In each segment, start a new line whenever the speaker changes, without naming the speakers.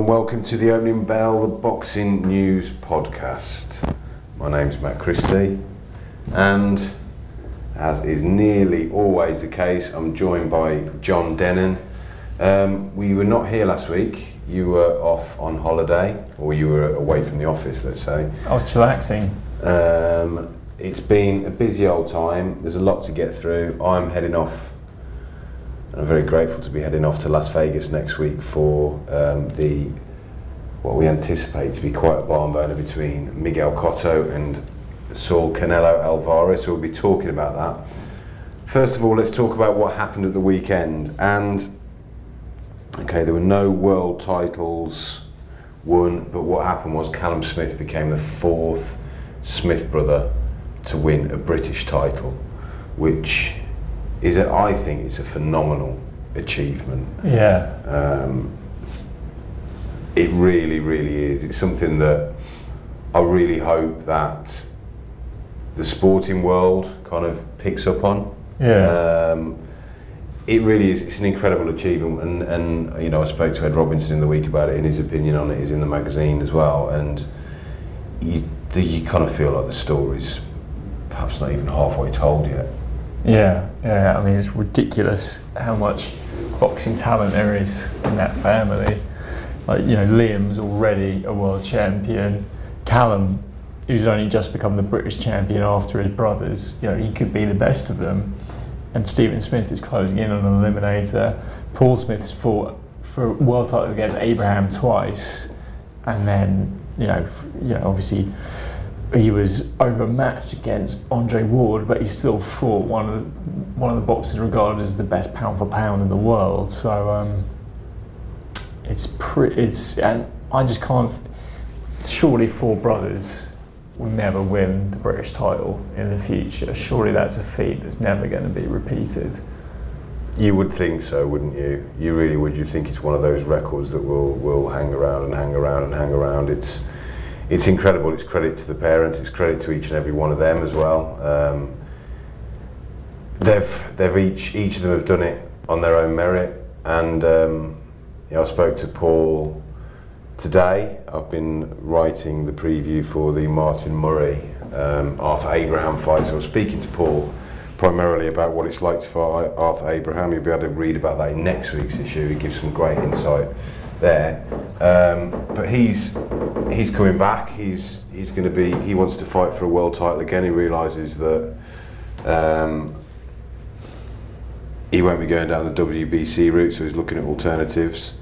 and welcome to the Opening Bell, the Boxing News Podcast. My name's Matt Christie, and as is nearly always the case, I'm joined by John Dennon. We were not here last week. You were off on holiday, or you were away from the office, let's say.
I was chillaxing.
It's been a busy old time. There's a lot to get through. I'm heading off, and I'm very grateful to be heading off to Las Vegas next week for what we anticipate to be quite a barn burner between Miguel Cotto and Saul Canelo Alvarez. So we'll be talking about that. First of all, let's talk about what happened at the weekend. And okay, there were no world titles won, but what happened was Callum Smith became the fourth Smith brother to win a British title, which is, I think, it's a phenomenal achievement.
Yeah.
It really, really is. It's something that I really hope that the sporting world kind of picks up on.
Yeah.
It really is. It's an incredible achievement, and you know, I spoke to Ed Robinson in the week about it, and his opinion on it is in the magazine as well. And you kind of feel like the story's perhaps not even halfway told yet.
Yeah. I mean, it's ridiculous how much boxing talent there is in that family. Like, you know, Liam's already a world champion. Callum, who's only just become the British champion after his brothers, you know, he could be the best of them. And Stephen Smith is closing in on an eliminator. Paul Smith's fought for a world title against Abraham twice, and then, you know, obviously he was overmatched against Andre Ward, but he still fought one of the boxers regarded as the best pound for pound in the world. So and I just can't. Surely four brothers will never win the British title in the future. Surely that's a feat that's never going to be repeated.
You would think so, wouldn't you? You really would. You think it's one of those records that will hang around and hang around and hang around. It's incredible. It's credit to the parents. It's credit to each and every one of them as well. They've each of them have done it on their own merit. And you know, I spoke to Paul today. I've been writing the preview for the Martin Murray Arthur Abraham fight. So I was speaking to Paul primarily about what it's like to fight Arthur Abraham. You'll be able to read about that in next week's issue. He gives some great insight there. But he's coming back. He wants to fight for a world title again. He realises that he won't be going down the WBC route, so he's looking at alternatives.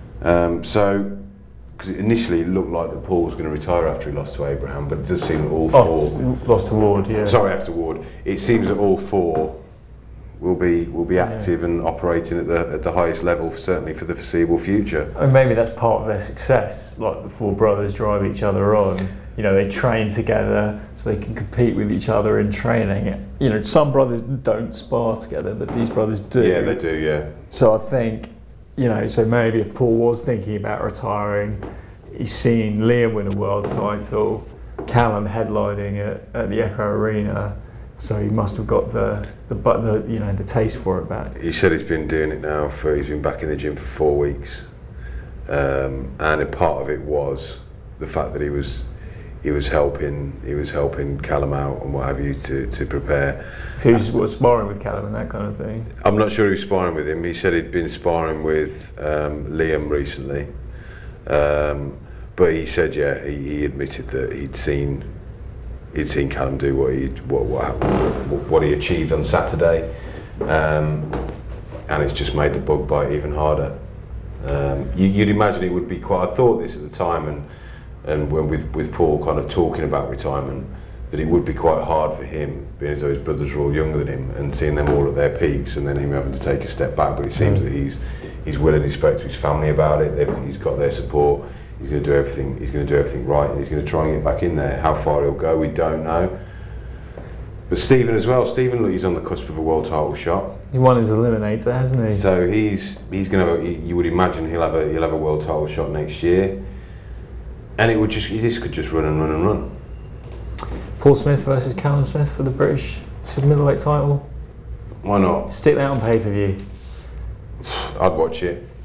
Because initially it looked like that Paul was going to retire after he lost to Abraham, but it does seem that all four
lost to Ward. Yeah.
Sorry, after Ward. It seems that all four will be active and operating at the highest level, certainly for the foreseeable future.
And maybe that's part of their success. Like, the four brothers drive each other on. You know, they train together so they can compete with each other in training. You know, some brothers don't spar together, but these brothers do.
Yeah, they do. Yeah.
So I think, you know, so maybe if Paul was thinking about retiring, he's seen Liam win a world title, Callum headlining at the Echo Arena, so he must have got the taste for it back.
He said he's been doing it now he's been back in the gym for 4 weeks, and a part of it was the fact that he was helping Callum out and what have you to prepare.
So he was sparring with Callum and that kind of thing?
I'm not sure he was sparring with him. He said he'd been sparring with Liam recently, but he said, yeah, he admitted that he'd seen Callum do what he achieved on Saturday, and it's just made the bug bite even harder. You'd imagine it would be quite. I thought this at the time, and when with Paul kind of talking about retirement, that it would be quite hard for him, being as though his brothers are all younger than him, and seeing them all at their peaks, and then him having to take a step back. But it seems that he's willing. He spoke to his family about it. He's got their support. He's going to do everything. He's going to do everything right, and he's going to try and get back in there. How far he'll go, we don't know. But Stephen as well. Stephen, look, he's on the cusp of a world title shot.
He won his eliminator, hasn't he?
So he's going to. You would imagine he'll have a world title shot next year. And this could just run and run and run.
Paul Smith versus Callum Smith for the British middleweight title.
Why not?
Stick that on pay-per-view.
I'd watch it.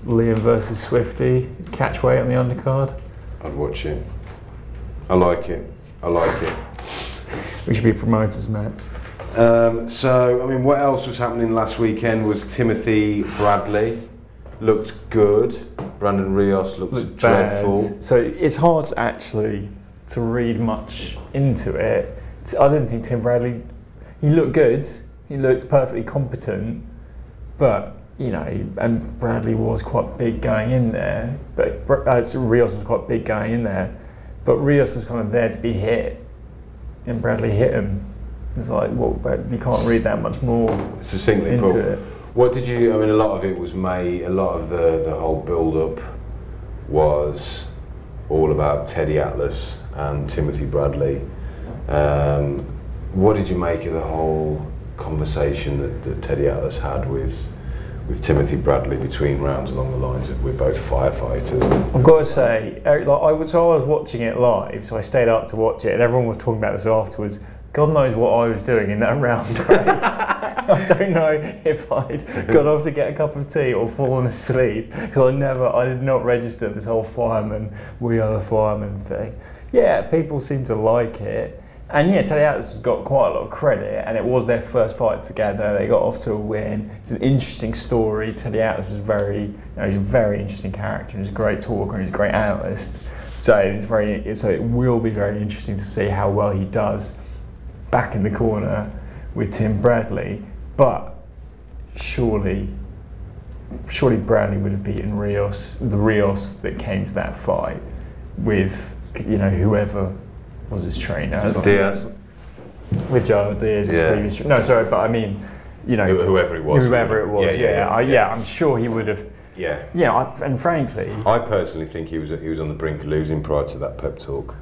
Liam versus Swifty, catch weight on the undercard.
I'd watch it. I like it.
We should be promoters, mate.
So, I mean, what else was happening last weekend was Timothy Bradley looked good. Brandon Rios looked dreadful.
Bad. So it's hard actually to read much into it. I didn't think Tim Bradley, he looked good. He looked perfectly competent, but you know, and Bradley was quite big going in there. But Rios was quite big going in there. But Rios was kind of there to be hit, and Bradley hit him. It's like, well, you can't read that much more
succinctly
into it.
What did you? I mean, a lot of it was a lot of the whole build-up was all about Teddy Atlas and Timothy Bradley. What did you make of the whole conversation that Teddy Atlas had with Timothy Bradley between rounds along the lines of we're both firefighters?
I've got to say, Eric, I was watching it live, so I stayed up to watch it, and everyone was talking about this afterwards. God knows what I was doing in that round break. I don't know if I'd got off to get a cup of tea or fallen asleep, because I did not register this whole fireman, we are the firemen thing. Yeah, people seem to like it. And yeah, Teddy Atlas has got quite a lot of credit, and it was their first fight together. They got off to a win. It's an interesting story. Teddy Atlas is he's a very interesting character. He's a great talker and he's a great analyst. So it will be very interesting to see how well he does back in the corner with Tim Bradley. But surely Bradley would have beaten the Rios that came to that fight with, you know, whoever was his trainer.
Diaz.
With Joe Diaz, his previous trainer. No, sorry, but I mean, you know,
whoever it was.
I'm sure he would have.
Yeah.
Yeah, and frankly,
I personally think he was on the brink of losing prior to that pep talk.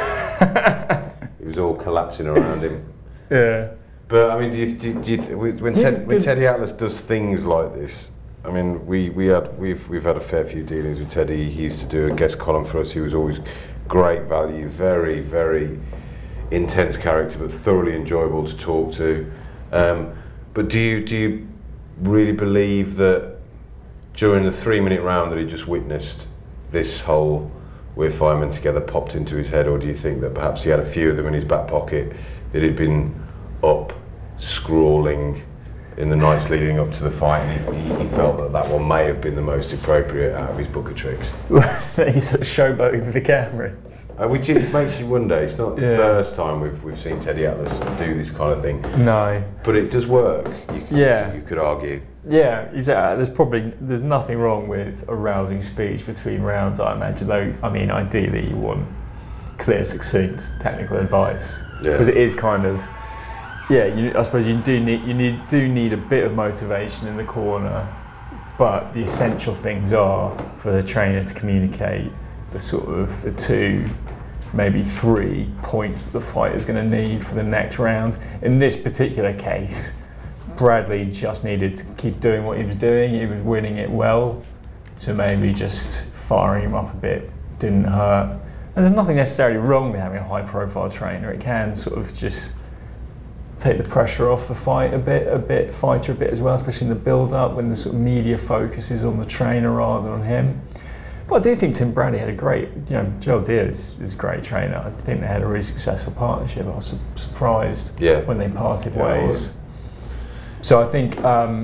It was all collapsing around him.
Yeah.
But I mean, when Teddy Atlas does things like this, I mean, we've had a fair few dealings with Teddy. He used to do a guest column for us. He was always great value, very, very intense character, but thoroughly enjoyable to talk to. But do you really believe that during the 3-minute round that he just witnessed, this whole "we're firemen together" popped into his head, or do you think that perhaps he had a few of them in his back pocket that he'd been up scrawling in the nights leading up to the fight, and he felt that one may have been the most appropriate out of his book of tricks?
He's sort of showboating with the cameras.
Which it makes you wonder. It's not the first time we've seen Teddy Atlas do this kind of thing.
No.
But it does work. You could argue.
Yeah, exactly. There's nothing wrong with a rousing speech between rounds, I imagine. Though, I mean, ideally you want clear, succinct technical advice, because it is kind of. Yeah, I suppose you do need a bit of motivation in the corner, but the essential things are for the trainer to communicate the 2, maybe 3 points that the fighter is going to need for the next round. In this particular case, Bradley just needed to keep doing what he was doing. He was winning it well, so maybe just firing him up a bit didn't hurt. And there's nothing necessarily wrong with having a high-profile trainer. It can sort of just take the pressure off the fighter a bit as well, especially in the build-up when the sort of media focus is on the trainer rather than on him. But I do think Tim Bradley had a great, Joel Diaz is a great trainer. I think they had a really successful partnership. I was surprised when they parted ways. So I think,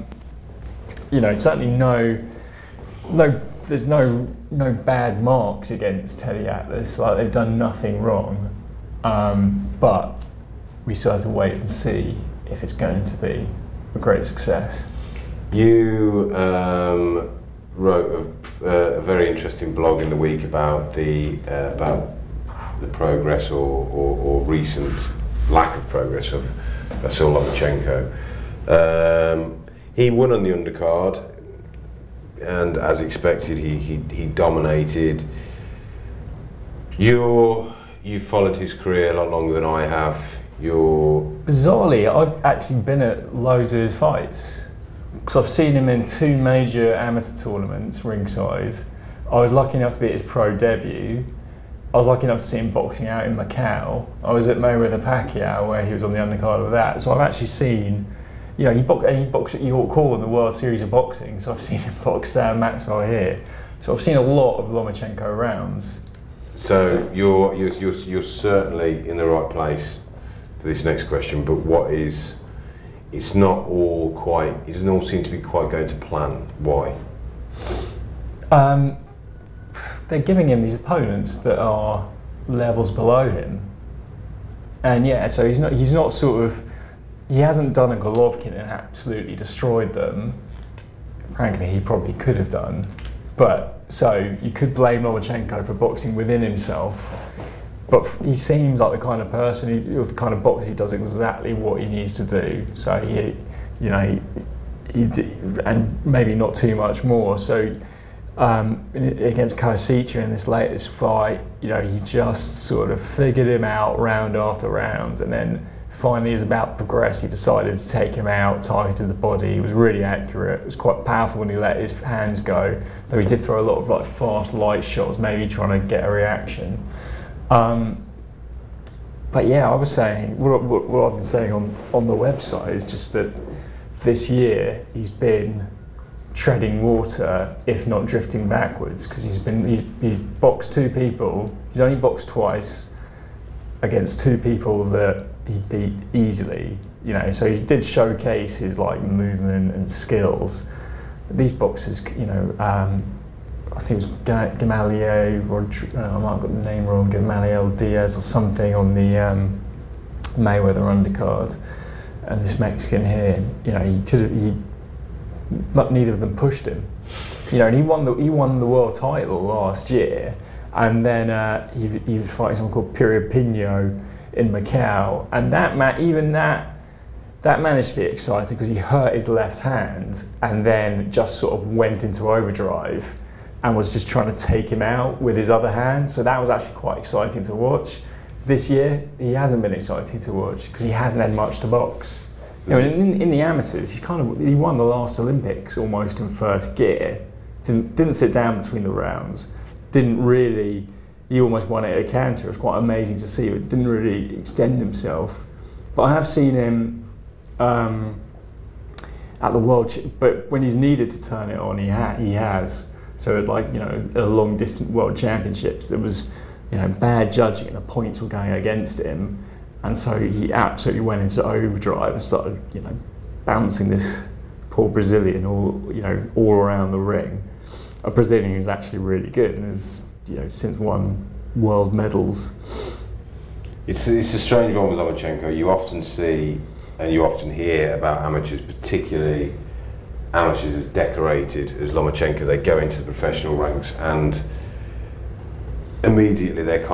certainly there's no bad marks against Teddy Atlas. Like, they've done nothing wrong, but we still have to wait and see if it's going to be a great success.
You wrote a very interesting blog in the week about the progress or recent lack of progress of Vasyl Lomachenko. He won on the undercard, and as expected, he dominated. You've followed his career a lot longer than I have.
Bizarrely, I've actually been at loads of his fights, because I've seen him in 2 major amateur tournaments ringside. I was lucky enough to be at his pro debut. I was lucky enough to see him boxing out in Macau. I was at Mayweather Pacquiao, where he was on the undercard of that. So I've actually seen you know, he boxed at York Hall in the World Series of Boxing, so I've seen him box Maxwell here. So I've seen a lot of Lomachenko rounds.
So you're certainly in the right place for this next question, but it's not all quite, it doesn't all seem to be quite going to plan. Why?
They're giving him these opponents that are levels below him. And yeah, so he's not sort of, he hasn't done a Golovkin and absolutely destroyed them. Frankly, he probably could have done. But, so you could blame Lomachenko for boxing within himself, but he seems like the kind of person, the kind of boxer who does exactly what he needs to do. So he and maybe not too much more. So against Koesica in this latest fight, you know, he just sort of figured him out round after round, and then finally, as about to progress, he decided to take him out, targeted the body. He was really accurate. It was quite powerful when he let his hands go, though he did throw a lot of like fast, light shots, maybe trying to get a reaction. But yeah, I was saying, what I've been saying on the website is just that this year he's been treading water, if not drifting backwards, because he's boxed two people. He's only boxed twice against two people that he beat easily. You know, so he did showcase his like movement and skills. But these boxers, you know, I think it was Gamaliel, I might have got the name wrong, Gamaliel Diaz or something on the Mayweather undercard, and this Mexican here, you know, but neither of them pushed him. You know, and he won the world title last year, and then he was fighting someone called Pierre Pino in Macau, and that managed to be exciting because he hurt his left hand and then just sort of went into overdrive and was just trying to take him out with his other hand. So that was actually quite exciting to watch. This year, he hasn't been exciting to watch because he hasn't had much to box. You know, in the amateurs, he won the last Olympics almost in first gear. Didn't sit down between the rounds. He almost won it at a canter. It was quite amazing to see. It didn't really extend himself. But I have seen him at the but when he's needed to turn it on, he has. So like, you know, at a long distance world championships, there was, you know, bad judging and the points were going against him. And so he absolutely went into overdrive and started, you know, bouncing this poor Brazilian all around the ring. A Brazilian who's actually really good and has, you know, since won world medals.
It's a strange one with Lomachenko. You often see and you often hear about amateurs, particularly amateurs as decorated as Lomachenko. They go into the professional ranks and immediately they're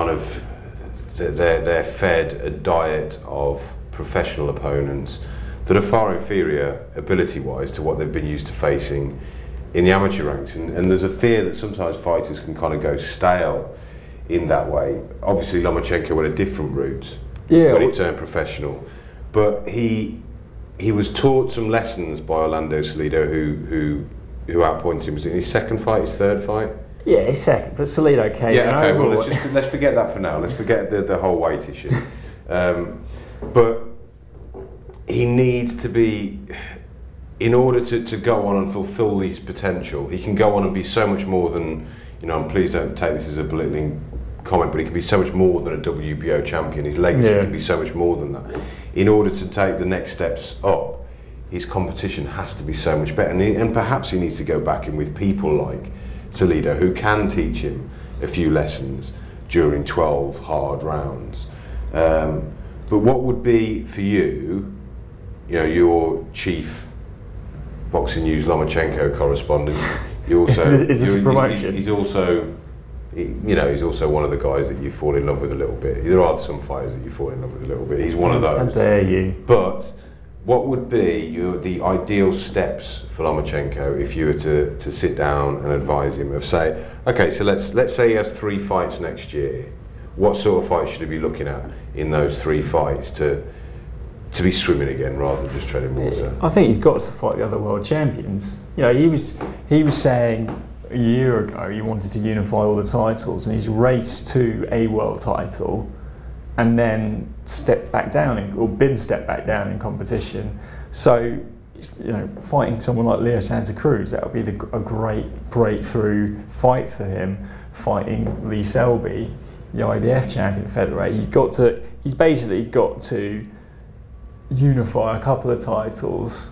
fed a diet of professional opponents that are far inferior ability-wise to what they've been used to facing in the amateur ranks, and there's a fear that sometimes fighters can kind of go stale in that way. Obviously Lomachenko went a different route when he turned professional, but he was taught some lessons by Orlando Salido, who outpointed him. Was it his second fight, his third fight?
Yeah, his second, but Salido came.
Yeah, okay. Well, let's forget that for now. Let's forget the whole weight issue. But he needs to be, in order to go on and fulfil his potential, he can go on and be so much more than, you know, and please don't take this as a belittling comment, but he can be so much more than a WBO champion. His legacy can be so much more than that. In order to take the next steps up, his competition has to be so much better. And perhaps he needs to go back in with people like Salido, who can teach him a few lessons during 12 hard rounds. But what would be for you, your chief Boxing News Lomachenko correspondent? You also
is this a promotion?
He's also, he's also one of the guys that you fall in love with a little bit. There are some fighters that you fall in love with a little bit. He's one of those.
How dare you?
But what would be the ideal steps for Lomachenko if you were to sit down and advise him of, say, okay, so let's say he has 3 fights next year. What sort of fights should he be looking at in those 3 fights to be swimming again rather than just treading water?
I think he's got to fight the other world champions. He was saying a year ago he wanted to unify all the titles, and he's raced to a world title and then stepped back down, or been stepped back down in competition. So, fighting someone like Leo Santa Cruz, that would be a great breakthrough fight for him. Fighting Lee Selby, the IBF champion featherweight, he's basically got to unify a couple of titles,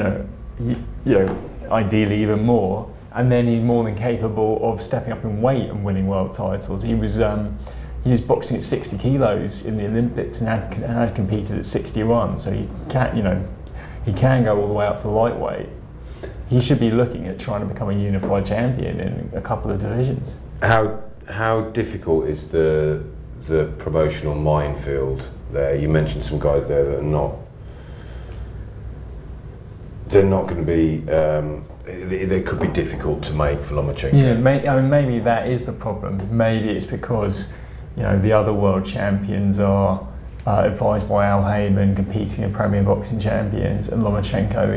ideally even more, and then he's more than capable of stepping up in weight and winning world titles. He was boxing at 60 kilos in the Olympics and had competed at 61, so he can go all the way up to lightweight. He should be looking at trying to become a unified champion in a couple of divisions.
How difficult is the promotional minefield there? You mentioned some guys there that are they're not going to be. They could be difficult to make for Lomachenko.
Yeah, maybe that is the problem. Maybe it's because the other world champions are advised by Al Heyman, competing in Premier Boxing Champions, and Lomachenko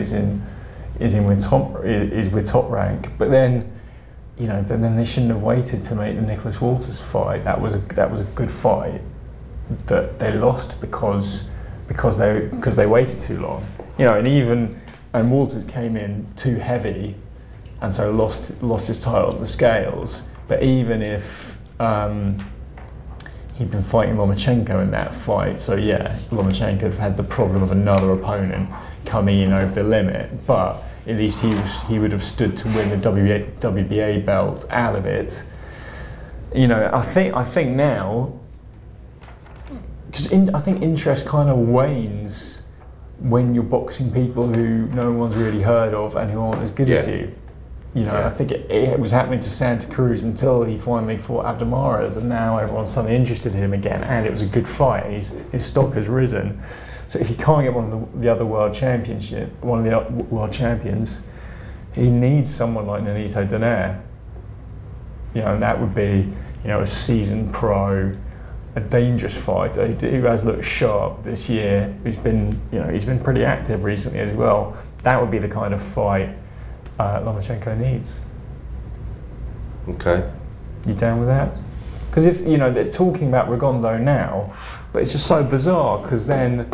is with Top Rank. But then, then they shouldn't have waited to make the Nicholas Walters fight. That was a good fight that they lost because they waited too long. And Walters came in too heavy, and so lost his title on the scales. But even if he'd been fighting Lomachenko in that fight, so yeah, Lomachenko would have had the problem of another opponent coming in over the limit, but at least he would have stood to win the WBA belt out of it. I think now, because I think interest kind of wanes when you're boxing people who no one's really heard of and who aren't as good as you. I think it was happening to Santa Cruz until he finally fought Abdamares, and now everyone's suddenly interested in him again, and it was a good fight. His stock has risen. So if he can't get one of the other world champions, he needs someone like Nonito Donaire. And that would be, a seasoned pro, a dangerous fighter who has looked sharp this year, who's been, he's been pretty active recently as well. That would be the kind of fight Lomachenko needs.
Okay.
You down with that? Because if they're talking about Rigondeaux now, but it's just so bizarre because then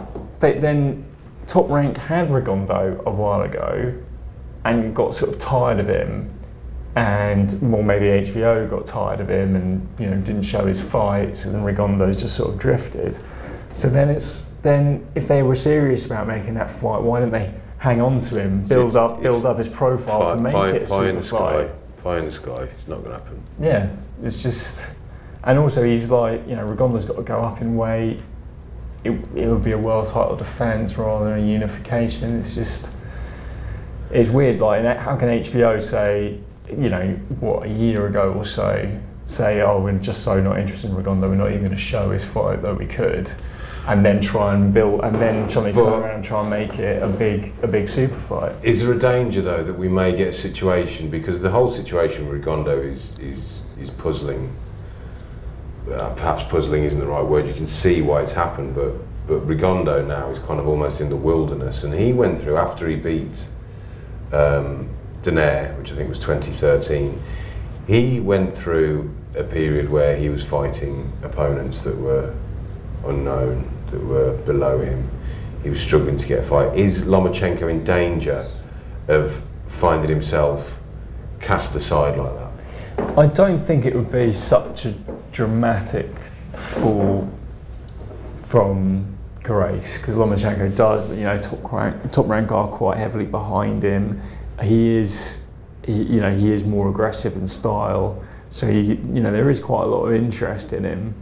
Top Rank had Rigondeaux a while ago and got sort of tired of him, and maybe HBO got tired of him and didn't show his fights, and Rigondeaux's just sort of drifted. So then if they were serious about making that fight, why didn't they hang on to him, build up his profile to make it a super fight?
Pie in the sky, it's not going to happen.
Yeah, it's just, and also he's like, Rigondeaux's got to go up in weight. It would be a world title defence rather than a unification. It's weird. Like, how can HBO say, a year ago or so, say, oh, we're just so not interested in Rigondeaux, we're not even going to show his fight, though we could, and then try and build, and then suddenly turn around and try and make it a big super fight.
Is there a danger though that we may get a situation, because the whole situation with Rigondeaux is puzzling. Perhaps puzzling isn't the right word. You can see why it's happened, but Rigondeaux now is kind of almost in the wilderness, and he went through, after he beat Donaire, which I think was 2013, he went through a period where he was fighting opponents that were unknown, that were below him. He was struggling to get a fight. Is Lomachenko in danger of finding himself cast aside like that?
I don't think it would be such a dramatic fall from grace, because Lomachenko does, Top Rank are quite heavily behind him. He is more aggressive in style, so there is quite a lot of interest in him.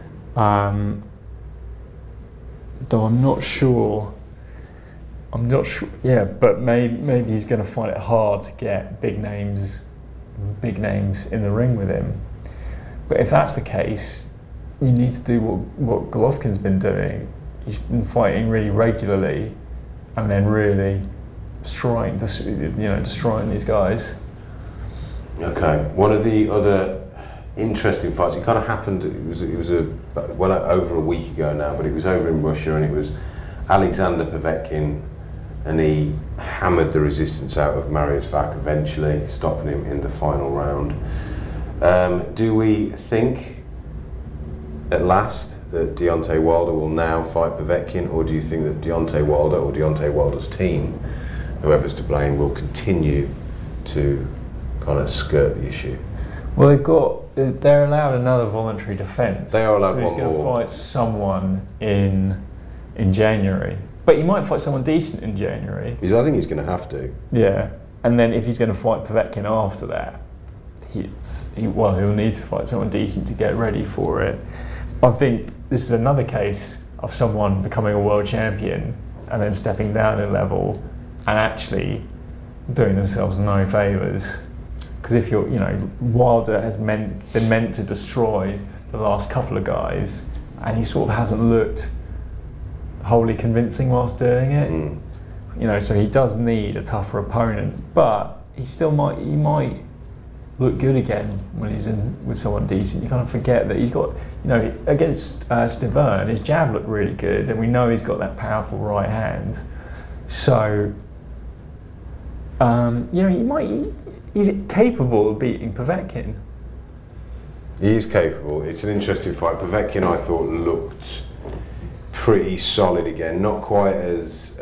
Though I'm not sure. Yeah, but maybe he's going to find it hard to get big names in the ring with him. But if that's the case, you need to do what Golovkin's been doing. He's been fighting really regularly, and then really destroying these guys.
Okay. One of the other interesting fights, it kind of happened, it was over a week ago now, but it was over in Russia, and it was Alexander Povetkin, and he hammered the resistance out of Mariusz Wach, eventually stopping him in the final round. Do we think at last that Deontay Wilder will now fight Povetkin, or do you think that Deontay Wilder or Deontay Wilder's team, whoever's to blame, will continue to kind of skirt the issue?
Well, they're allowed another voluntary defence.
They are allowed
so he's
one
going to
more.
fight someone in January, but he might fight someone decent in January.
Because I think he's going to have to.
Yeah, and then if he's going to fight Povetkin after that, he'll need to fight someone decent to get ready for it. I think this is another case of someone becoming a world champion and then stepping down a level and actually doing themselves no favours. Because if you're, Wilder has been meant to destroy the last couple of guys, and he sort of hasn't looked wholly convincing whilst doing it. So he does need a tougher opponent, but he might look good again when he's in with someone decent. You kind of forget that he's got, against Stiverne, his jab looked really good, and we know he's got that powerful right hand. So, he's capable of beating Povetkin.
He is capable. It's an interesting fight. Povetkin, I thought, looked pretty solid again. Not quite as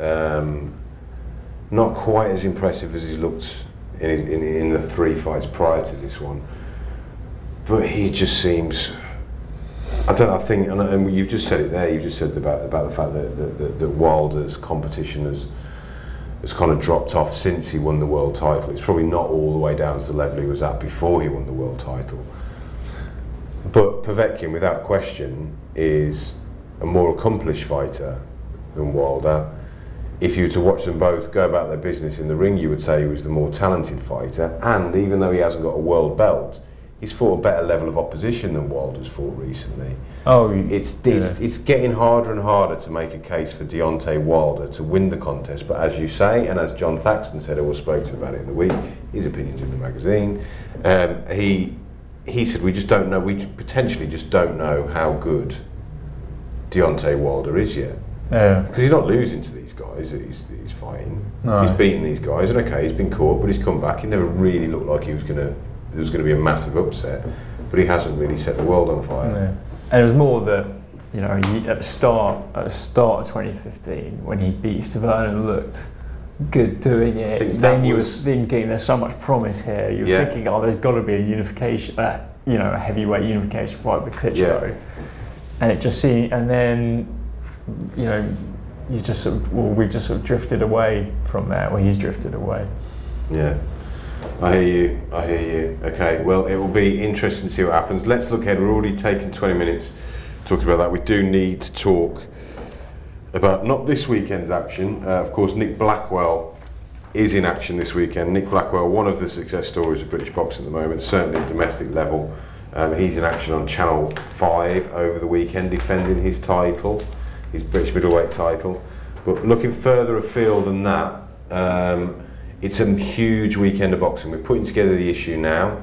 impressive as he's looked in the 3 fights prior to this one, but he just seems. I think, and you've just said it there. You've just said about the fact that Wilder's competition has kind of dropped off since he won the world title. It's probably not all the way down to the level he was at before he won the world title. But Povetkin, without question, is a more accomplished fighter than Wilder. If you were to watch them both go about their business in the ring, you would say he was the more talented fighter. And even though he hasn't got a world belt, he's fought a better level of opposition than Wilder's fought recently. It's getting harder and harder to make a case for Deontay Wilder to win the contest. But as you say, and as John Thaxton said, I was spoke to him about it in the week, his opinion's in the magazine, he said we just don't know, we potentially just don't know how good Deontay Wilder is yet. Because he's not losing to these guys he's fighting. No. He's beaten these guys, and okay, he's been caught, but he's come back. He never really looked like there was going to be a massive upset, but he hasn't really set the world on fire.
No. And it was more that, at the start of 2015, when he beat Stiverne and looked good doing it, then you were thinking there's so much promise here. You were thinking, there's got to be a unification, a heavyweight unification fight with Klitschko. And it just seemed, and then, he's just we've just sort of drifted away from that. Well, he's drifted away.
Yeah, I hear you. Okay, well, it will be interesting to see what happens. Let's look ahead. We're already taking 20 minutes talking about that. We do need to talk about not this weekend's action. Of course, Nick Blackwell is in action this weekend. Nick Blackwell, one of the success stories of British boxing at the moment, certainly at domestic level. He's in action on Channel 5 over the weekend, defending his title, his British middleweight title. But looking further afield than that, it's a huge weekend of boxing. We're putting together the issue now,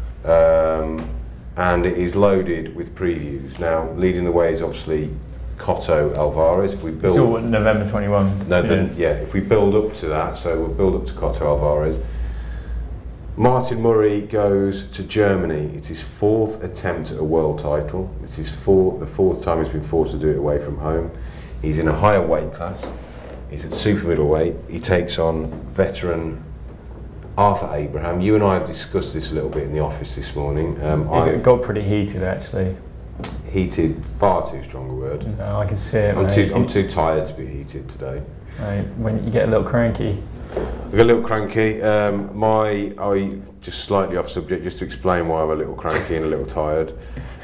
and it is loaded with previews. Now, leading the way is obviously Cotto Alvarez. If we build,
so November 21.
If we build up to that, so we'll build up to Cotto Alvarez. Martin Murray goes to Germany. It's his 4th attempt at a world title. It's the 4th time he's been forced to do it away from home. He's in a higher weight class. He's at super middleweight. He takes on veteran Arthur Abraham. You and I have discussed this a little bit in the office this morning.
It got pretty heated, actually.
Heated, far too strong a word.
No, I can see it.
I'm too tired to be heated today.
When you get a little cranky.
I get a little cranky. I just slightly off subject, just to explain why I'm a little cranky and a little tired.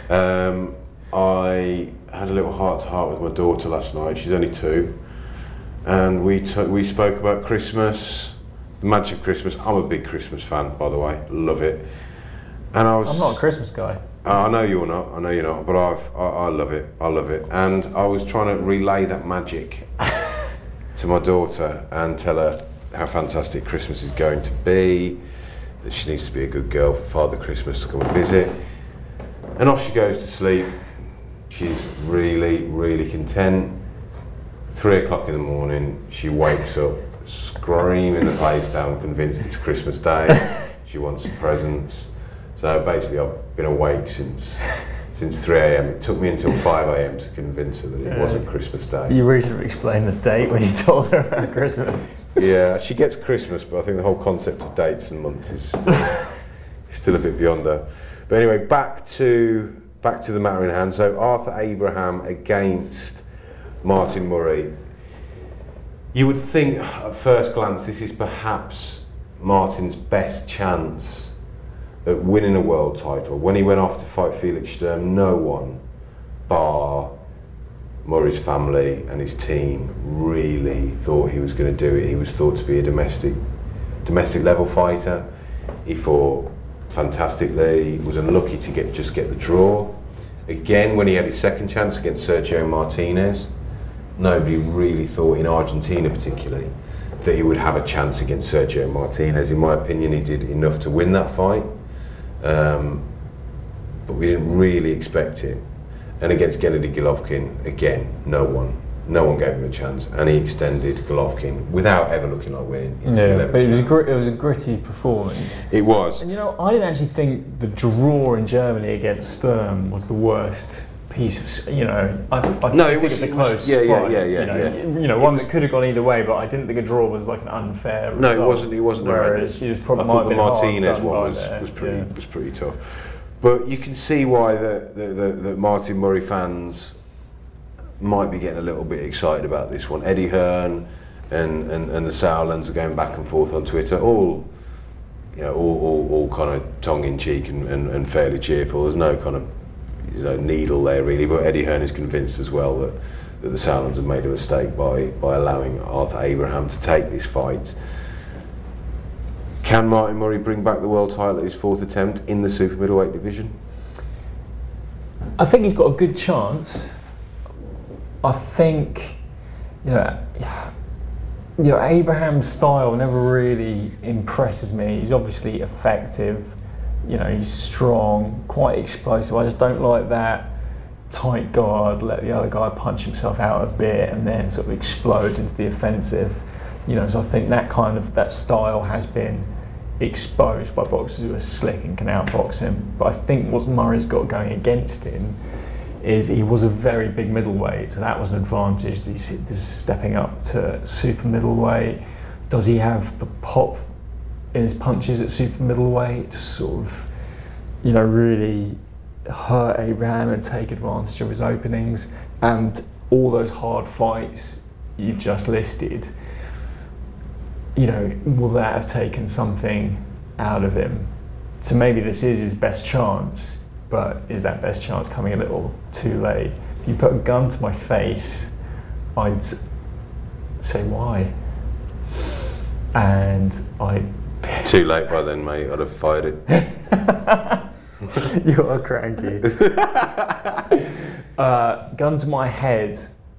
I had a little heart-to-heart with my daughter last night. She's only 2, and we spoke about Christmas, the magic of Christmas. I'm a big Christmas fan, by the way. Love it. And I'm
not a Christmas guy.
I know you're not. I know you're not. But I love it. I love it. And I was trying to relay that magic to my daughter and tell her how fantastic Christmas is going to be, that she needs to be a good girl for Father Christmas to come and visit. And off she goes to sleep. She's really, really content. 3 o'clock in the morning, she wakes up screaming the place down, convinced it's Christmas Day. She wants some presents. So basically I've been awake since since 3 a.m. It took me until 5 a.m. to convince her that it wasn't Christmas Day.
You really should have explained the date when you told her about Christmas.
Yeah, she gets Christmas, but I think the whole concept of dates and months is still a bit beyond her. But anyway, back to the matter in hand. So Arthur Abraham against Martin Murray. You would think at first glance this is perhaps Martin's best chance at winning a world title. When he went off to fight Felix Sturm, no one, bar Murray's family and his team, really thought he was going to do it. He was thought to be a domestic level fighter. He fought fantastically, was unlucky to get the draw. Again, when he had his second chance against Sergio Martinez, nobody really thought, in Argentina particularly, that he would have a chance against Sergio Martinez. In my opinion, he did enough to win that fight, but we didn't really expect it. And against Gennady Golovkin, again, no one gave him a chance, and he extended Golovkin without ever looking like winning.
Yeah, but it was a gritty performance.
It was.
And you know, I didn't actually think the draw in Germany against Sturm was the worst piece of, you know, I think it's a close fight. You know, one that could have gone either way, but I didn't think a draw was like an unfair result.
No, it wasn't
Whereas
horrendous. I thought the Martinez one was pretty tough. But you can see why the Martin Murray fans might be getting a little bit excited about this one. Eddie Hearn and the Sauerlands are going back and forth on Twitter, all kind of tongue in cheek and fairly cheerful. There's no kind of needle there really, but Eddie Hearn is convinced as well that the Sauerlands have made a mistake by allowing Arthur Abraham to take this fight. Can Martin Murray bring back the world title at his fourth attempt in the super middleweight division?
I think he's got a good chance. I think, Abraham's style never really impresses me. He's obviously effective. He's strong, quite explosive. I just don't like that tight guard, let the other guy punch himself out a bit and then sort of explode into the offensive. So I think that style has been exposed by boxers who are slick and can outbox him. But I think what Murray's got going against him is he was a very big middleweight, so that was an advantage. This is stepping up to super middleweight. Does he have the pop in his punches at super middleweight to sort of, really hurt Abraham and take advantage of his openings? And all those hard fights you've just listed, will that have taken something out of him? So maybe this is his best chance, but is that best chance coming a little too late? If you put a gun to my face, I'd say why? And
Too late by then, mate. I'd have fired it.
You are cranky. Gun to my head,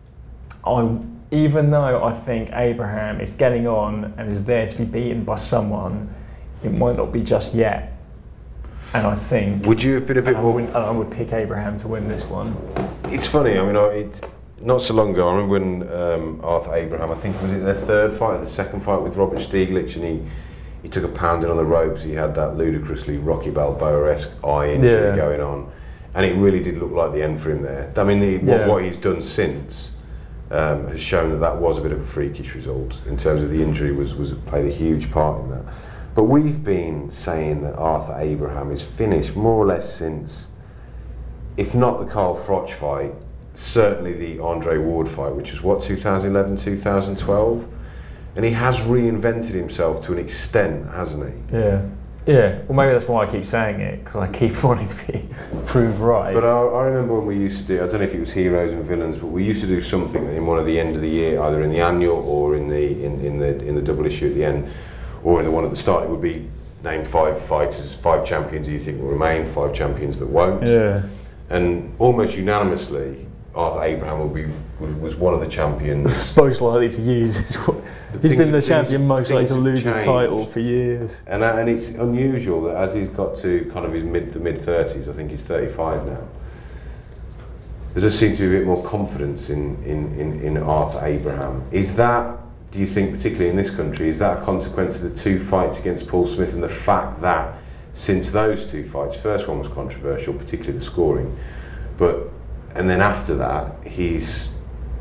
even though I think Abraham is getting on and is there to be beaten by someone, it might not be just yet. And I think...
Would you have been a bit more...
I would pick Abraham to win this one.
It's funny, not so long ago, I remember when Arthur Abraham, I think, was it their third fight, the second fight with Robert Stieglitz, and he took a pounding on the ropes. He had that ludicrously Rocky Balboa-esque eye injury going on, and it really did look like the end for him there. I mean, what he's done since has shown that was a bit of a freakish result in terms of the injury played a huge part in that. But we've been saying that Arthur Abraham is finished more or less since, if not the Carl Froch fight, certainly the Andre Ward fight, which was 2011, 2012. And he has reinvented himself to an extent, hasn't he?
Yeah. Well, maybe that's why I keep saying it, because I keep wanting to be proved right.
But I remember when we used to do, I don't know if it was Heroes and Villains, but we used to do something in one of the end of the year, either in the annual or in the double issue at the end, or in the one at the start. It would be name 5 fighters, 5 champions who you think will remain, 5 champions that won't.
Yeah.
And almost unanimously, Arthur Abraham was one of the champions
most likely to use. He's been the champion most likely to lose his title for years.
And it's unusual that as he's got to kind of his mid-30s, I think he's 35 now, there does seem to be a bit more confidence in Arthur Abraham. Is that, do you think, particularly in this country, is that a consequence of the 2 fights against Paul Smith and the fact that since those 2 fights, first one was controversial, particularly the scoring, and then after that, was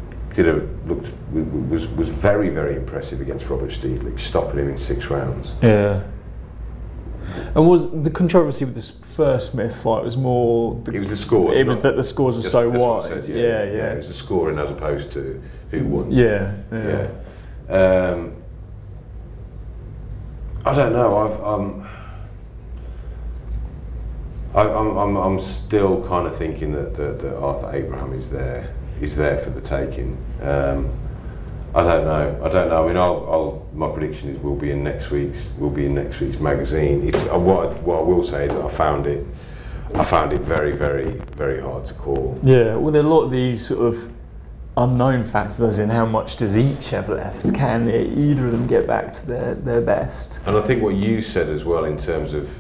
very, very impressive against Robert Stiedlich, stopping him in 6 rounds.
Yeah. And was the controversy with this first Smith fight was more?
It was the scores.
It was that the scores were so wide. Yeah.
It was the scoring as opposed to who won.
Yeah.
I don't know. I'm still kind of thinking that Arthur Abraham is there for the taking. I don't know. I mean, my prediction is we'll be in next week's magazine. It's what I will say is that I found it very, very, very hard to call.
Yeah. Well, there are a lot of these sort of unknown factors, as in how much does each have left? Can either of them get back to their best?
And I think what you said as well in terms of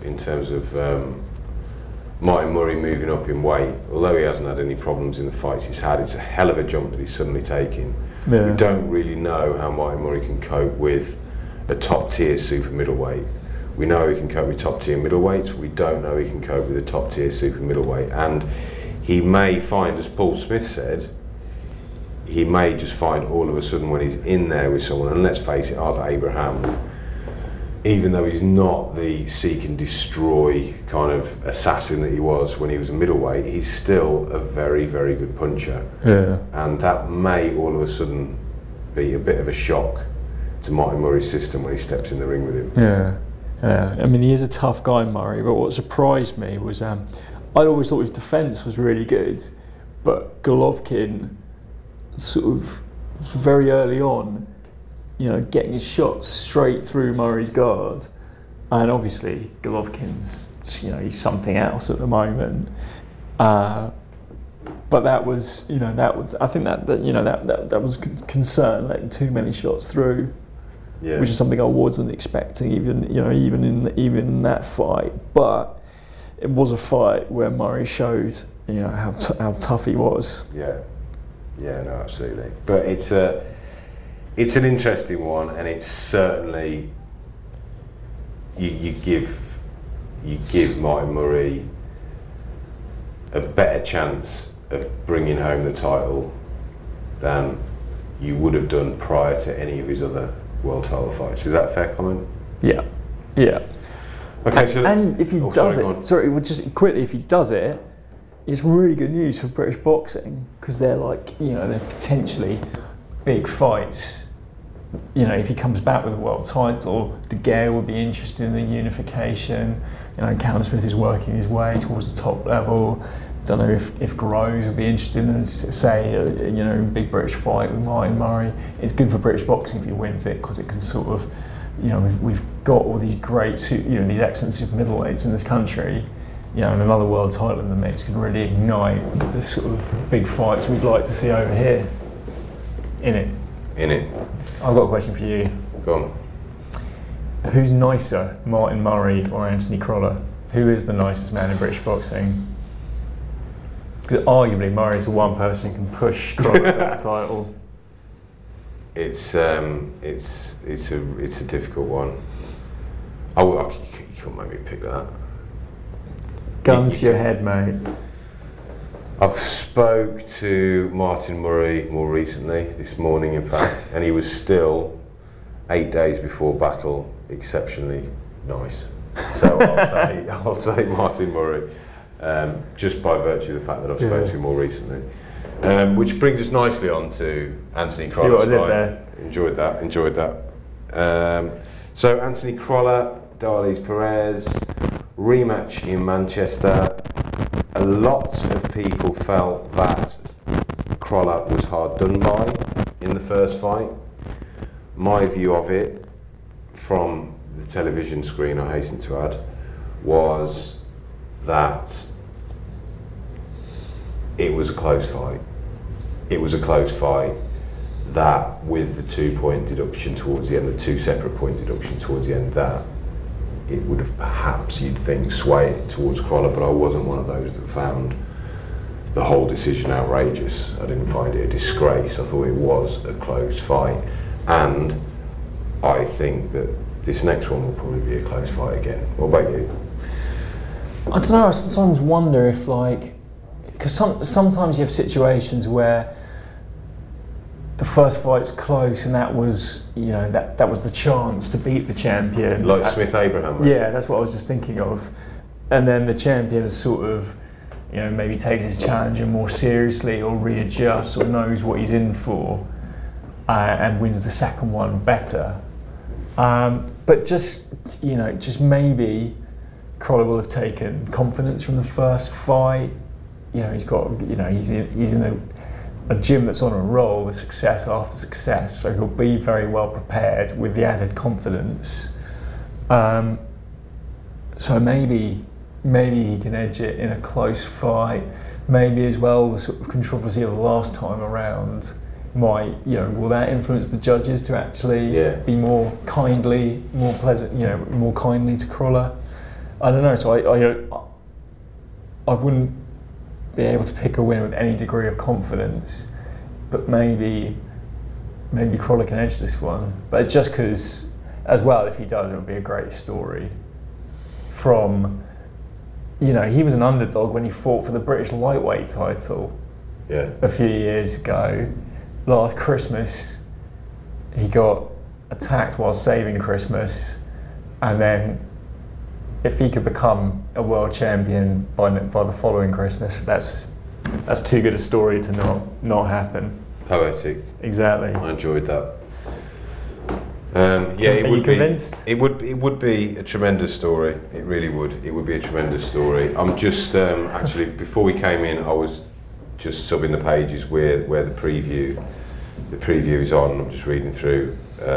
Martin Murray moving up in weight, although he hasn't had any problems in the fights he's had, it's a hell of a jump that he's suddenly taking. Yeah. We don't really know how Martin Murray can cope with a top tier super middleweight. We know he can cope with top tier middleweights, but we don't know he can cope with a top tier super middleweight. And he may find, as Paul Smith said, he may just find all of a sudden when he's in there with someone, and let's face it, Arthur Abraham, even though he's not the seek and destroy kind of assassin that he was when he was a middleweight, he's still a very, very good puncher.
Yeah.
And that may all of a sudden be a bit of a shock to Martin Murray's system when he steps in the ring with him.
Yeah. I mean, he is a tough guy, Murray, but what surprised me was I'd always thought his defence was really good, but Golovkin sort of very early on, getting his shots straight through Murray's guard, and obviously Golovkin's, he's something else at the moment. But that was, I think that was concern, letting too many shots through, which is something I wasn't expecting, even in that fight. But it was a fight where Murray showed, how tough he was.
Yeah, no, absolutely. But it's an interesting one, and it's certainly you give Martin Murray a better chance of bringing home the title than you would have done prior to any of his other world title fights. Is that a fair comment?
Yeah.
Okay, so
and if he does just quickly, if he does it, it's really good news for British boxing, because they're they're potentially big fights. If he comes back with a world title, De Gea would be interested in the unification. Callum Smith is working his way towards the top level. Don't know if Groves would be interested in, say, a big British fight with Martin Murray. It's good for British boxing if he wins it, because it can sort of, we've got all these great, these excellent super middleweights in this country. And another world title in the mix could really ignite the sort of big fights we'd like to see over here. In it. I've got a question for you.
Go
on. Who's nicer, Martin Murray or Anthony Crolla? Who is the nicest man in British boxing? Because arguably Murray's the one person who can push Crolla for that title.
It's a difficult one. You couldn't make me pick that.
Gun to your head, mate.
I've spoke to Martin Murray more recently, this morning in fact, and he was still 8 days before battle exceptionally nice. So I'll say Martin Murray, just by virtue of the fact that I've spoken to him more recently. Which brings us nicely on to Anthony Crolla's fight. Enjoyed that. So Anthony Crolla, Darlys Perez, rematch in Manchester. A lot of people felt that Crolla was hard done by in the first fight. My view of it, from the television screen, I hasten to add, was that it was a close fight. It was a close fight that, with the 2-point deduction towards the end, the 2 separate point deduction towards the end, that it would have perhaps, you'd think, swayed towards Crolla, but I wasn't one of those that found the whole decision outrageous. I didn't find it a disgrace. I thought it was a close fight, and I think that this next one will probably be a close fight again. What about you?
I don't know, I sometimes wonder if because sometimes you have situations where the first fight's close, and that was, you know, that was the chance to beat the champion.
Like Smith Abraham, right?
Yeah, that's what I was just thinking of. And then the champion sort of, you know, maybe takes his challenger more seriously, or readjusts, or knows what he's in for, and wins the second one better. But just, you know, just maybe Crolla will have taken confidence from the first fight. You know, he's got, you know, he's in a gym that's on a roll with success after success, so he'll be very well prepared with the added confidence. So maybe he can edge it in a close fight. Maybe as well, the sort of controversy of the last time around might, you know, will that influence the judges to actually be more kindly, more pleasant, you know, more kindly to Crolla? I don't know. So I wouldn't be able to pick a win with any degree of confidence, but maybe Crolla can edge this one. But just because, as well, if he does, it would be a great story. From, you know, he was an underdog when he fought for the British lightweight title a few years ago. Last Christmas, he got attacked while saving Christmas, and then if he could become a world champion by the following Christmas, that's too good a story to not happen.
Poetic.
Exactly.
I enjoyed that.
Are you convinced?
It would be a tremendous story. It really would. It would be a tremendous story. I'm just actually, before we came in, I was just subbing the pages where the preview is on. I'm just reading through.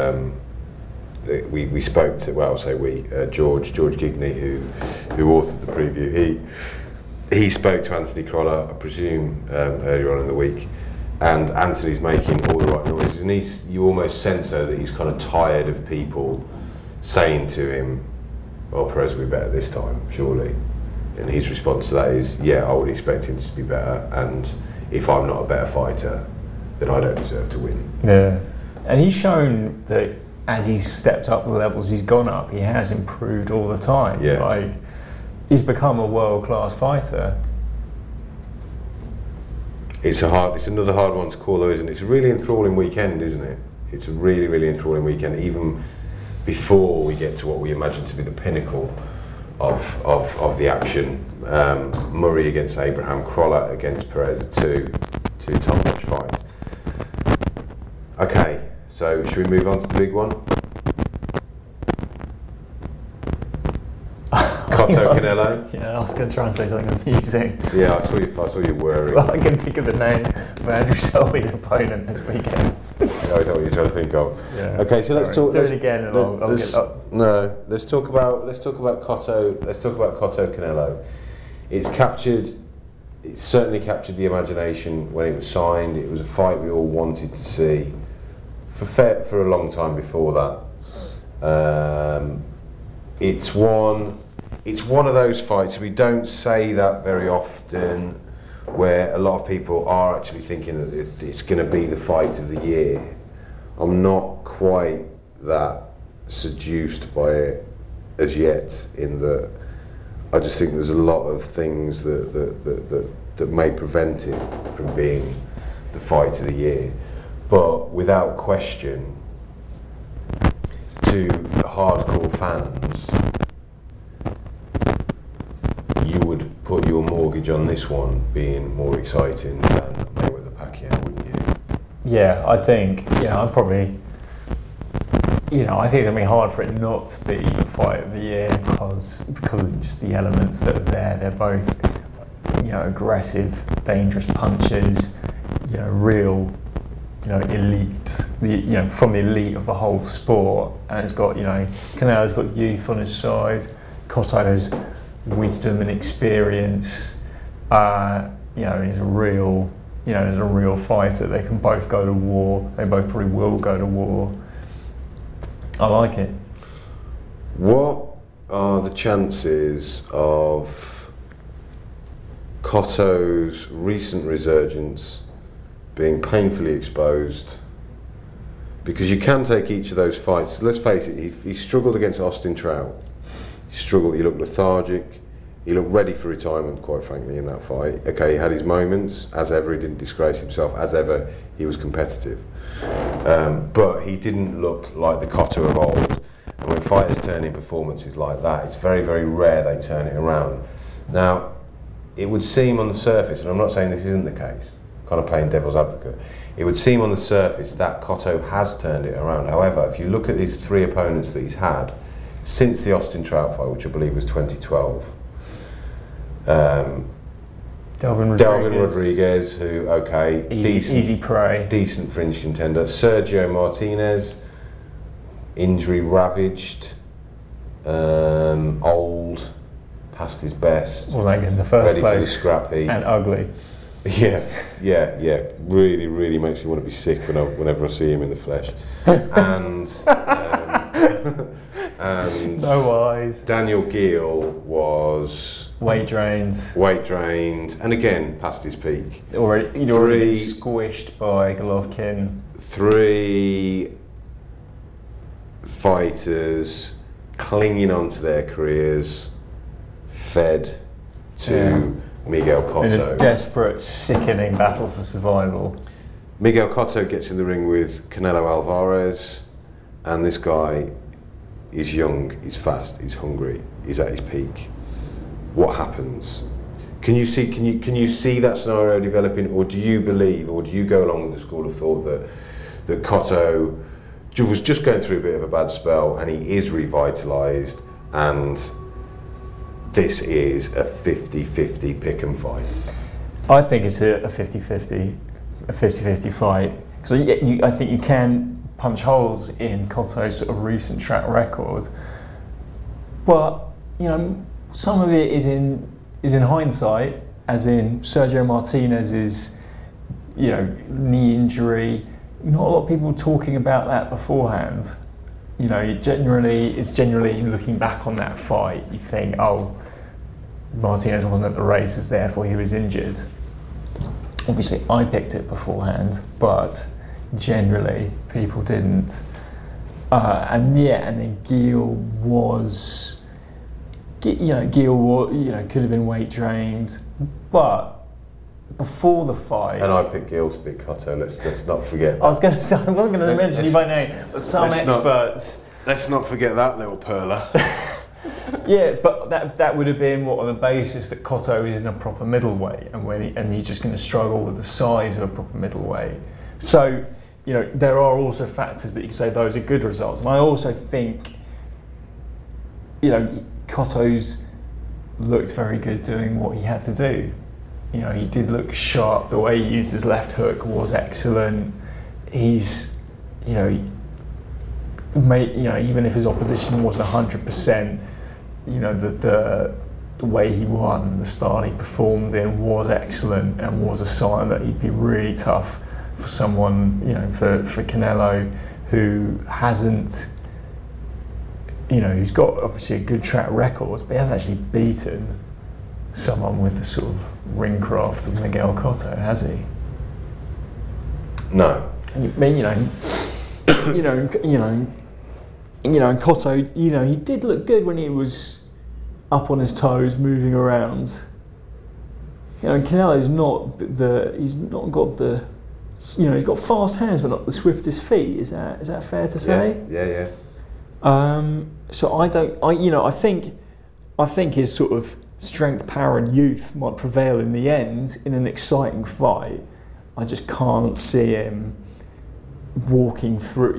We spoke to, well, I'll say we, George Gigney, who authored the preview. He spoke to Anthony Crolla, I presume, earlier on in the week, and Anthony's making all the right noises, and you almost sense though that he's kind of tired of people saying to him, "Well, Perez will be better this time, surely." And his response to that is, "Yeah, I would expect him to be better, and if I'm not a better fighter, then I don't deserve to win."
Yeah, and he's shown that as he's stepped up the levels he's gone up, he has improved all the time.
Yeah.
Like, he's become a world-class fighter.
It's another hard one to call though, isn't it? It's a really enthralling weekend, isn't it? It's a really, really enthralling weekend, even before we get to what we imagine to be the pinnacle of the action. Murray against Abraham, Crolla against Perez are two top-notch fights. Okay, so should we move on to the big one? Cotto Canelo.
Yeah, I was going to try and say something amusing.
Yeah, I saw you worried.
Well, I can think of the name of Andrew Selby's opponent this weekend.
Is that what you're trying to think of?
Yeah.
Okay, so let's talk.
Do it again, and I'll get up.
No, let's talk about Cotto. Let's talk about Cotto Canelo. It's certainly captured the imagination when it was signed. It was a fight we all wanted to see for a long time before that. It's one of those fights, we don't say that very often, where a lot of people are actually thinking that it's going to be the fight of the year. I'm not quite that seduced by it as yet, in that I just think there's a lot of things that may prevent it from being the fight of the year. But without question, to the hardcore fans, you would put your mortgage on this one being more exciting than Mayweather Pacquiao, wouldn't you?
Yeah, I think, I'm probably, I think it's going to be hard for it not to be the fight of the year because of just the elements that are there. They're both, aggressive, dangerous punches, real, elite, from the elite of the whole sport. And it's got, Canelo's got youth on his side, Cotto has wisdom and experience. He's a real, he's a real fighter. They can both go to war. They both probably will go to war. I like it.
What are the chances of Cotto's recent resurgence being painfully exposed? Because you can take each of those fights. Let's face it, he struggled against Austin Trout. He looked lethargic. He looked ready for retirement, quite frankly, in that fight. Okay, he had his moments, as ever. He didn't disgrace himself, as ever. He was competitive, but he didn't look like the Cotto of old. And when fighters turn in performances like that, it's very, very rare they turn it around. Now, it would seem on the surface, and I'm not saying this isn't the case, kind of playing devil's advocate, it would seem on the surface that Cotto has turned it around. However, if you look at his 3 opponents that he's had since the Austin Trout fight, which I believe was 2012,
Delvin
Rodriguez, who, okay,
easy prey,
decent fringe contender. Sergio Martinez, injury ravaged, old, past his best,
well, like in the first
ready
place,
for the scrap heap,
and ugly.
Yeah. Really makes me want to be sick whenever I see him in the flesh. And and
no eyes.
Daniel Geale was
weight drained,
and again past his peak.
He'd already been squished by Golovkin.
3 fighters clinging on to their careers, fed to Miguel Cotto.
In a desperate, sickening battle for survival.
Miguel Cotto gets in the ring with Canelo Alvarez, and this guy is young, he's fast, he's hungry, he's at his peak. What happens? Can you see that scenario developing, or do you believe, or do you go along with the school of thought that Cotto was just going through a bit of a bad spell and he is revitalised, and this is a 50-50 pick and fight?
I think it's a 50-50 fight, because I think you can punch holes in Cotto's sort of recent track record, but some of it is in hindsight, as in Sergio Martinez's knee injury. Not a lot of people talking about that beforehand. It's generally looking back on that fight, you think, oh, Martinez wasn't at the races, therefore he was injured. Obviously, I picked it beforehand, but generally people didn't. And then Geale could have been weight drained, but before the fight,
and I picked Geale to beat Cotto. Let's not forget.
I wasn't going to mention you by name, but some experts.
Let's not forget that little perler.
Yeah, but that would have been on the basis that Cotto isn't a proper middleweight, and he's just going to struggle with the size of a proper middleweight. So, there are also factors that you can say those are good results, and I also think, Cotto's looked very good doing what he had to do. He did look sharp. The way he used his left hook was excellent. He's, even if his opposition wasn't 100%, the way he won, the style he performed in was excellent, and was a sign that he'd be really tough for someone, for Canelo, who hasn't, who's got obviously a good track record, but he hasn't actually beaten someone with the sort of ring craft of Miguel Cotto, has he?
No.
I mean, and Cotto, he did look good when he was up on his toes, moving around. Canelo's he's not got the, he's got fast hands but not the swiftest feet. Is that fair to say?
Yeah.
So I think his sort of strength, power, and youth might prevail in the end in an exciting fight. I just can't see him walking through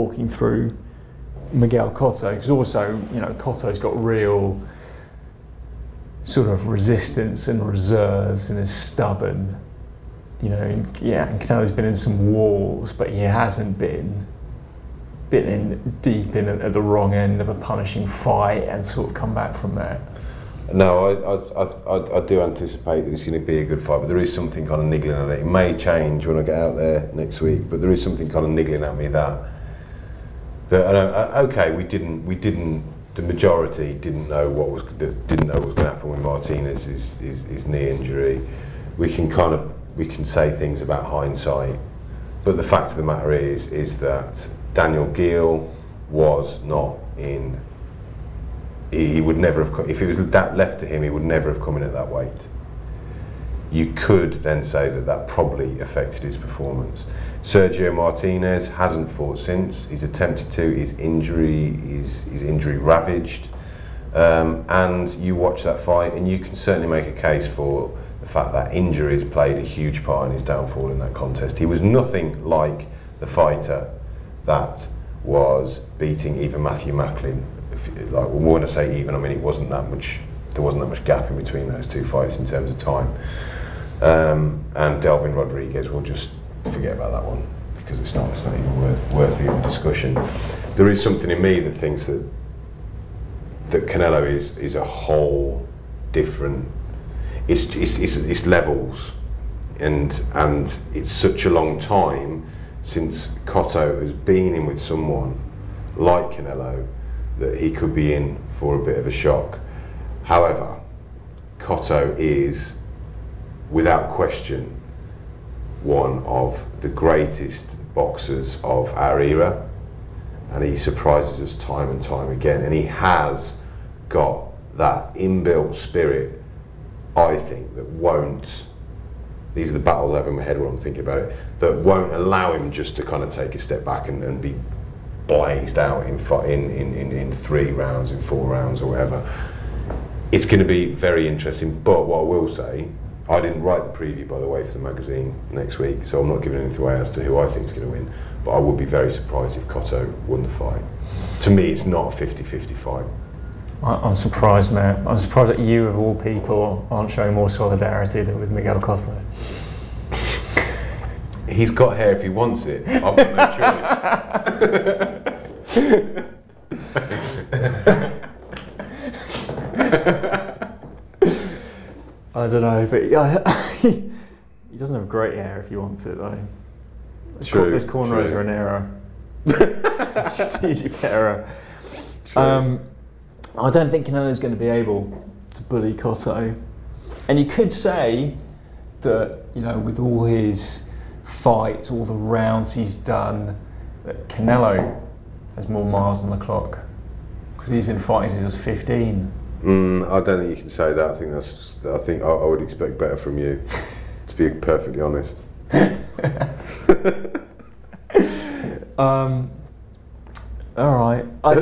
Miguel Cotto, because also, Cotto's got real sort of resistance and reserves and is stubborn. And Canelo's been in some walls, but he hasn't been deep in at the wrong end of a punishing fight and sort of come back from that.
No, I do anticipate that it's going to be a good fight, but there is something kind of niggling at it. It may change when I get out there next week, but there is something kind of niggling at me that the majority didn't know what was going to happen with Martinez's knee injury. We can say things about hindsight, but the fact of the matter is that Daniel Geale was not in he would never have, if it was that left to him, he would never have come in at that weight. You could then say that that probably affected his performance. Sergio Martinez hasn't fought since. He's attempted to. His injury ravaged. And you watch that fight, and you can certainly make a case for the fact that injuries played a huge part in his downfall in that contest. He was nothing like the fighter that was beating even Matthew Macklin. Like, we want to say even, I mean, it wasn't that much. There wasn't that much gap in between those two fights in terms of time. And Delvin Rodriguez, we'll just forget about that one because it's not even worth the discussion. There is something in me that thinks that Canelo is a whole different. It's levels, and it's such a long time since Cotto has been in with someone like Canelo that he could be in for a bit of a shock. However, Cotto is, without question, one of the greatest boxers of our era, and he surprises us time and time again, and he has got that inbuilt spirit, I think, that won't, these are the battles I have in my head when I'm thinking about it, that won't allow him just to kind of take a step back and be blazed out in 3 rounds, in 4 rounds or whatever. It's going to be very interesting, but what I will say, I didn't write the preview, by the way, for the magazine next week, so I'm not giving anything away as to who I think is going to win, but I would be very surprised if Cotto won the fight. To me, it's not a 50-50 fight.
I'm surprised, Matt. I'm surprised that you, of all people, aren't showing more solidarity than with Miguel Cotto.
He's got hair if he wants it. I've got no choice.
I don't know, but he doesn't have great hair if he wants it, though.
True.
Those cornrows are an error. A strategic error. I don't think Canelo's going to be able to bully Cotto. And you could say that, you know, with all his fights, all the rounds he's done, that Canelo has more miles on the clock. Because he's been fighting since he was 15.
I don't think you can say that. I think I would expect better from you, to be perfectly honest.
All right.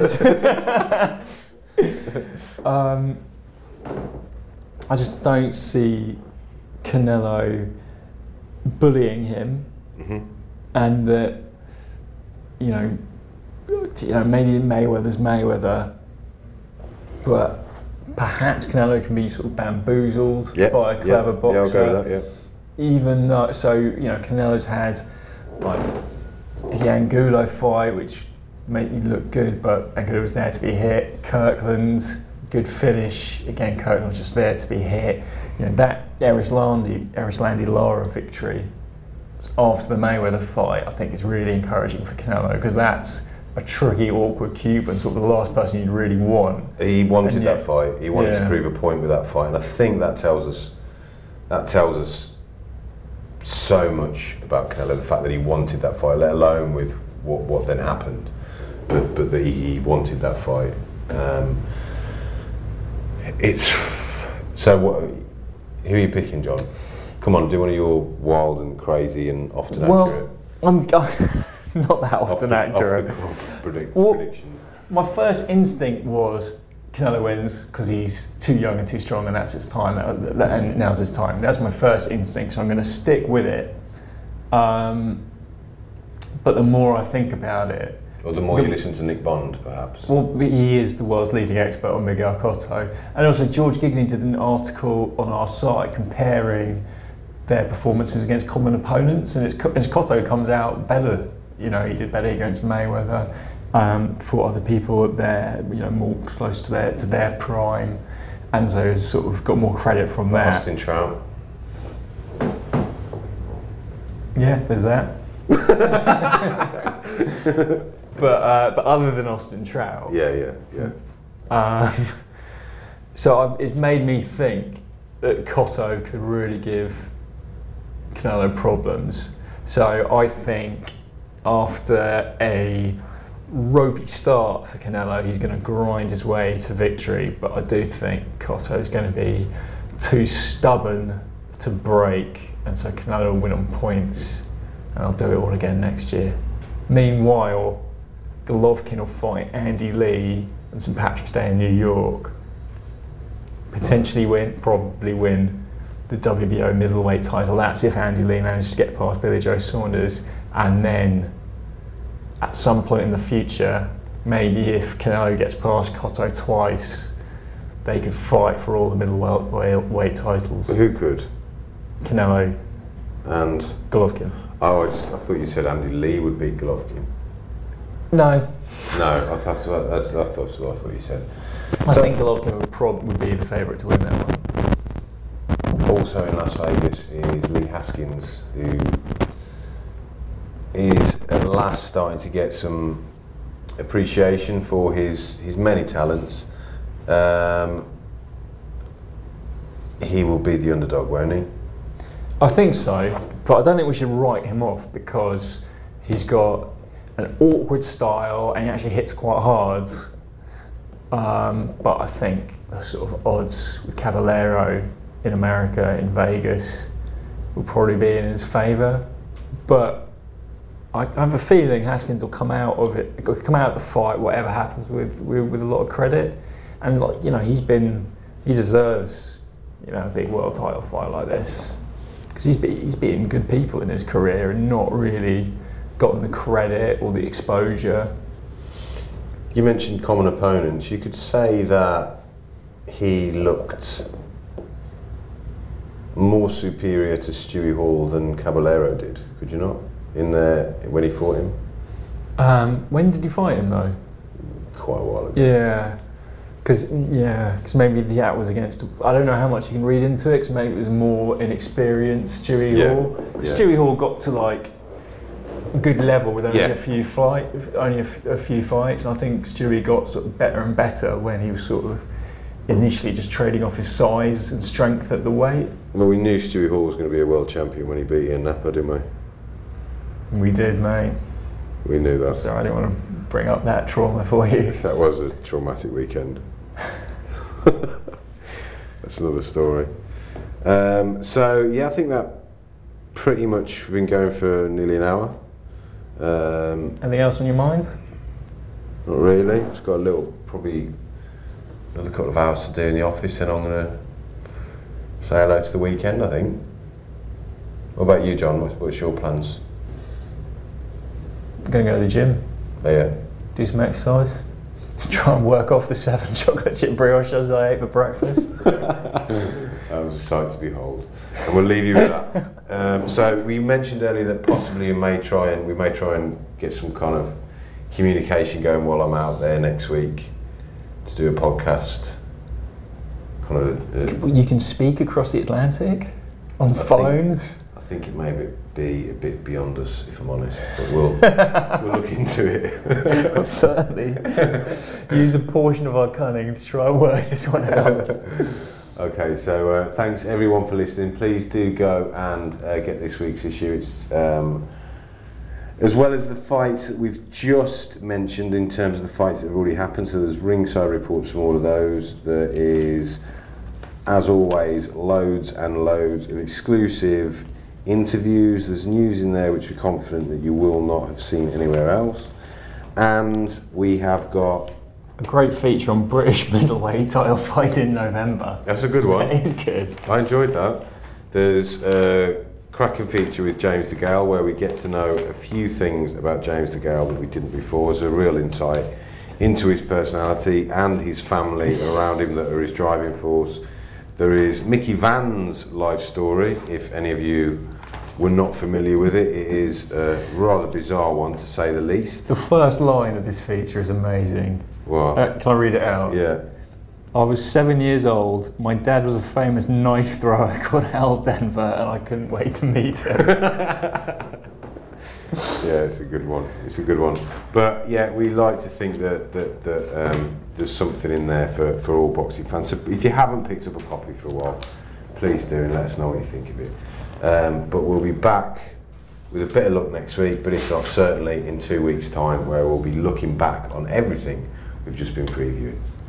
I just don't see Canelo bullying him, and that you know maybe Mayweather's Mayweather, but perhaps Canelo can be sort of bamboozled by a clever boxer.
Yeah, I'll go with that. Yeah.
Even though, so Canelo's had like the Angulo fight, which made me look good, but Angulo was there to be hit. Kirkland, good finish. Again, Kirkland was just there to be hit. That Erislandy Lara victory after the Mayweather fight, I think is really encouraging for Canelo, because that's a tricky, awkward Cuban, sort of the last person you'd really want.
He wanted that fight. He wanted to prove a point with that fight, and I think that tells us so much about Canelo, the fact that he wanted that fight, let alone with what then happened, but that he wanted that fight. Who are you picking, John? Come on, do one of your wild and crazy and often accurate.
I'm not that often accurate.
Predictions.
My first instinct was Canelo wins because he's too young and too strong, and that's his time. And now's his time. That's my first instinct, so I'm going to stick with it. But the more I think about it,
or the more you listen to Nick Bond, perhaps.
Well, he is the world's leading expert on Miguel Cotto, and also George Gigling did an article on our site comparing their performances against common opponents, and as Cotto comes out better. He did better against Mayweather. For other people, they're more close to their prime, and so has sort of got more credit from that.
Austin Trout.
Yeah, there's that. But other than Austin Trout, so it's made me think that Cotto could really give Canelo problems. So I think after a ropey start for Canelo. He's going to grind his way to victory, but I do think Cotto is going to be too stubborn to break, and so Canelo will win on points, and I'll do it all again next year. Meanwhile, Golovkin will fight Andy Lee on St. Patrick's Day in New York, potentially probably win the WBO middleweight title. That's if Andy Lee manages to get past Billy Joe Saunders, and then at some point in the future, maybe if Canelo gets past Cotto twice, they could fight for all the middleweight titles.
Who could?
Canelo
and
Golovkin.
Oh, I thought you said Andy Lee would beat Golovkin.
No.
I thought that's what I thought you said.
I think Golovkin would be the favourite to win that one.
Also in Las Vegas is Lee Haskins, who is at last starting to get some appreciation for his many talents. He will be the underdog, won't he?
I think so, but I don't think we should write him off because he's got an awkward style and he actually hits quite hard. But I think the sort of odds with Caballero in America, in Vegas, will probably be in his favour. But I have a feeling Haskins will come out of the fight, whatever happens, with a lot of credit. And he deserves, a big world title fight like this, because he's beaten good people in his career and not really gotten the credit or the exposure.
You mentioned common opponents. You could say that he looked more superior to Stewie Hall than Caballero did, could you not? When he fought him?
When did you fight him though?
Quite a while ago.
Yeah. Because maybe the act was against. I don't know how much you can read into it. Because maybe it was more inexperienced Stewie Hall.
Yeah.
Stewie Hall got to like a good level with only a few fights. And I think Stewie got sort of better and better when he was sort of initially just trading off his size and strength at the weight.
Well, we knew Stewie Hall was going to be a world champion when he beat Ian Napa, didn't we?
We did, mate.
We knew that.
Sorry, I didn't want to bring up that trauma for you.
That was a traumatic weekend. That's another story. I think that pretty much been going for nearly an hour.
Anything else on your mind?
Not really. Just got probably another couple of hours to do in the office, and I'm going to say hello to the weekend, I think. What about you, John? What's your plans?
I'm going to go to the gym.
Oh, yeah.
Do some exercise. Try and work off the 7 chocolate chip brioches I ate for breakfast.
That was a sight to behold. And we'll leave you with that. So we mentioned earlier that possibly we may try and get some kind of communication going while I'm out there next week to do a podcast.
You can speak across the Atlantic on phones.
I think it may be a bit beyond us, if I'm honest, but we'll look into it.
We'll certainly use a portion of our cunning to try and work this one out.
Okay, so thanks everyone for listening. Please do go and get this week's issue. It's as well as the fights that we've just mentioned in terms of the fights that have already happened. So there's ringside reports from all of those. There is, as always, loads and loads of exclusive interviews. There's news in there which we're confident that you will not have seen anywhere else. And we have got
a great feature on British middleweight title fight in November.
That's a good one.
It is good.
I enjoyed that. There's a cracking feature with James DeGale where we get to know a few things about James DeGale that we didn't before. It's a real insight into his personality and his family around him that are his driving force. There is Mickey Van's life story. If any of you were not familiar with it, it is a rather bizarre one to say the least.
The first line of this feature is amazing.
What?
Can I read it out?
Yeah.
I was 7 years old. My dad was a famous knife thrower called Hal Denver, and I couldn't wait to meet him.
Yeah, it's a good one. It's a good one. But yeah, we like to think that there's something in there for all boxing fans. So if you haven't picked up a copy for a while, please do and let us know what you think of it. But we'll be back with a bit of luck next week, but if not, certainly in 2 weeks' time, where we'll be looking back on everything we've just been previewing.